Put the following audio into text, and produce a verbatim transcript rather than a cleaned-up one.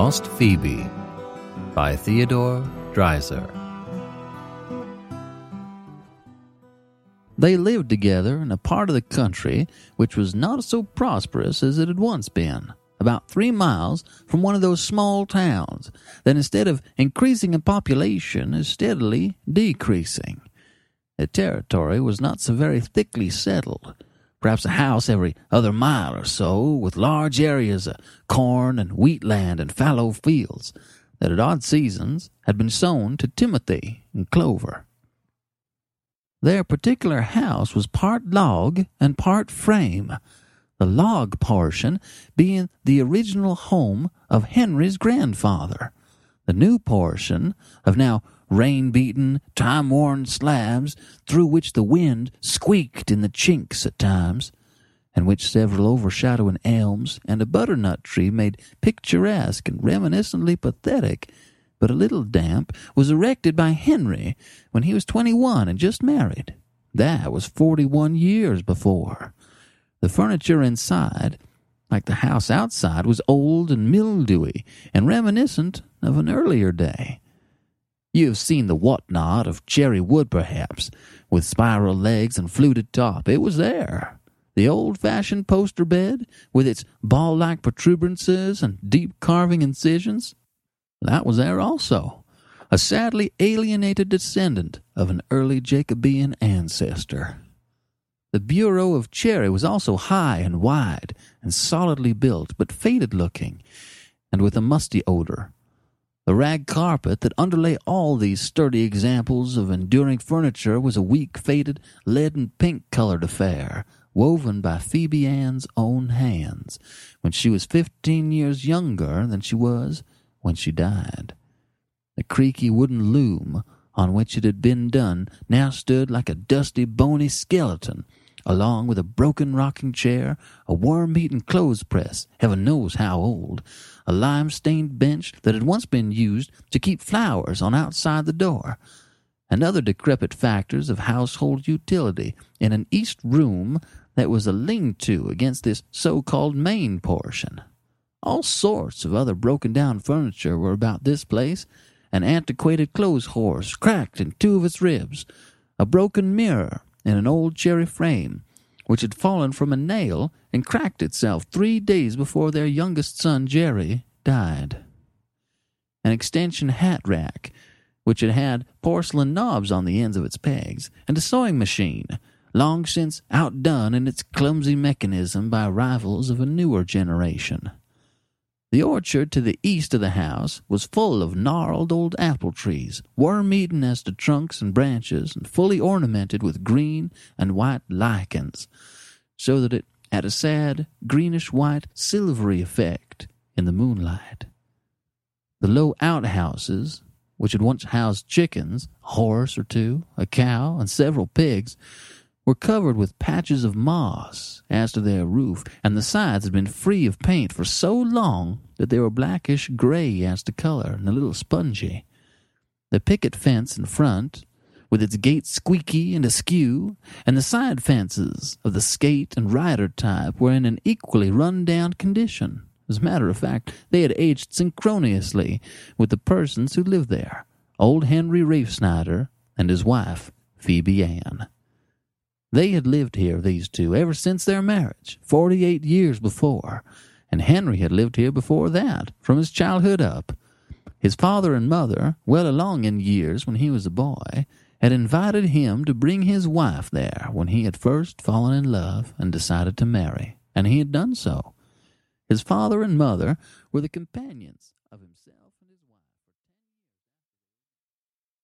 Lost Phoebe by Theodore Dreiser. They lived together in a part of the country which was not so prosperous as it had once been, about three miles from one of those small towns that instead of increasing in population is steadily decreasing. The territory was not so very thickly settled, perhaps a house every other mile or so, with large areas of corn and wheat land and fallow fields that at odd seasons had been sown to timothy and clover. Their particular house was part log and part frame, the log portion being the original home of Henry's grandfather, the new portion of now rain-beaten, time-worn slabs through which the wind squeaked in the chinks at times, and which several overshadowing elms and a butternut tree made picturesque and reminiscently pathetic, but a little damp, was erected by Henry when he was twenty-one and just married. That was forty-one years before. The furniture inside, like the house outside, was old and mildewy and reminiscent of an earlier day. You have seen the whatnot of cherry wood, perhaps, with spiral legs and fluted top. It was there. The old-fashioned poster bed, with its ball-like protuberances and deep carving incisions, that was there also, a sadly alienated descendant of an early Jacobean ancestor. The bureau of cherry was also high and wide and solidly built, but faded-looking, and with a musty odor. The rag carpet that underlay all these sturdy examples of enduring furniture was a weak, faded, lead-and-pink-colored affair, woven by Phoebe Ann's own hands, when she was fifteen years younger than she was when she died. The creaky wooden loom on which it had been done now stood like a dusty, bony skeleton, along with a broken rocking chair, a worm-eaten clothes-press, heaven knows how old, a lime-stained bench that had once been used to keep flowers on outside the door, and other decrepit factors of household utility in an east room that was a lean-to against this so-called main portion. All sorts of other broken-down furniture were about this place, an antiquated clothes-horse cracked in two of its ribs, a broken mirror in an old cherry frame, which had fallen from a nail and cracked itself three days before their youngest son, Jerry, died. An extension hat-rack, which had had porcelain knobs on the ends of its pegs, and a sewing machine, long since outdone in its clumsy mechanism by rivals of a newer generation. The orchard to the east of the house was full of gnarled old apple trees, worm-eaten as to trunks and branches, and fully ornamented with green and white lichens, so that it had a sad, greenish-white, silvery effect in the moonlight. The low outhouses, which had once housed chickens, a horse or two, a cow, and several pigs, were covered with patches of moss as to their roof, and the sides had been free of paint for so long that they were blackish-gray as to color and a little spongy. The picket fence in front, with its gate squeaky and askew, and the side fences of the skate and rider type were in an equally run-down condition. As a matter of fact, they had aged synchronously with the persons who lived there, old Henry Reefsnyder and his wife, Phoebe Ann. They had lived here, these two, ever since their marriage, forty-eight years before, and Henry had lived here before that, from his childhood up. His father and mother, well along in years when he was a boy, had invited him to bring his wife there when he had first fallen in love and decided to marry, and he had done so. His father and mother were the companions of himself.